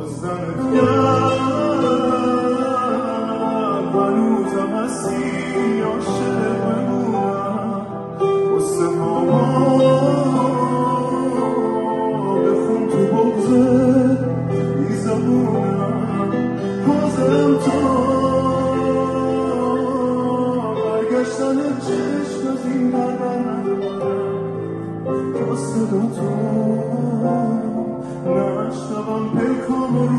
دمت گرم هنوزم هستی عاشق بمونم قصه هاما بخون تو بغزه بی زبونم حاضرم تا برگشتن چشم از این بر ندارم تا صدا تو نشنوم پیکان